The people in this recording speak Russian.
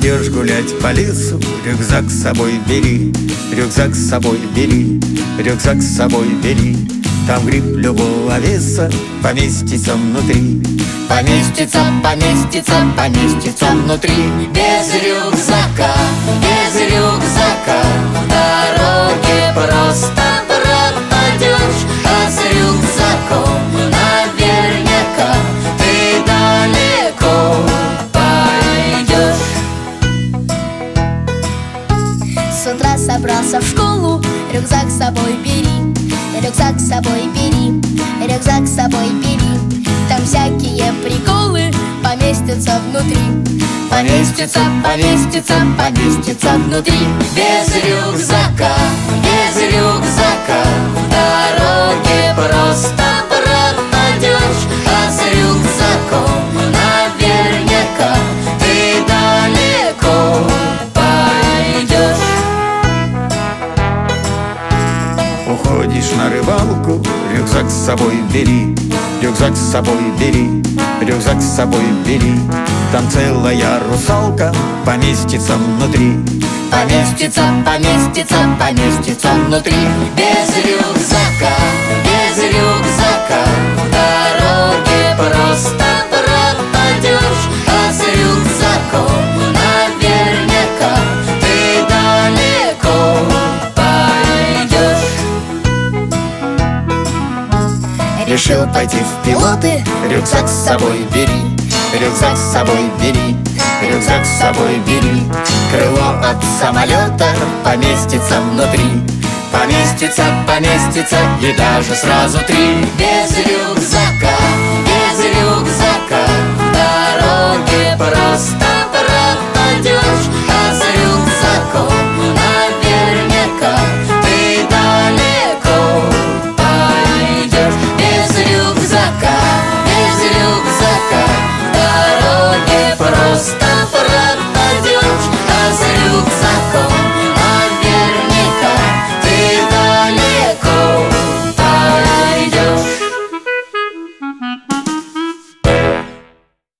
Пойдешь гулять по лесу, рюкзак с собой бери, рюкзак с собой бери, рюкзак с собой бери. Там гриб любого веса поместится внутри. Поместится, поместится, поместится внутри. Без рюкзака, без рюкзака в дороге просто пропадешь. А с рюкзаком наверняка ты далеко пойдешь. С утра собрался в школу, рюкзак с собой бери, рюкзак с собой бери, рюкзак с собой бери. Там всякие приколы поместятся внутри. Поместится, поместится, поместится внутри. Без рюкзака, без рюкзака в дороге просто пропадешь. А с рюкзаком наверняка ты далеко пойдешь. Уходишь на рыбалку, рюкзак с собой бери, рюкзак с собой бери, рюкзак с собой бери. Там целая русалка поместится внутри. Поместится, поместится, поместится внутри. Без рюкзака, без рюкзака в дороге просто пропадешь. А с рюкзаком наверняка ты далеко пойдешь. Решил пойти в пилоты, рюкзак с собой бери, рюкзак с собой бери, рюкзак с собой бери. Крыло от самолета поместится внутри. Поместится, поместится и даже сразу три. Без рюкзака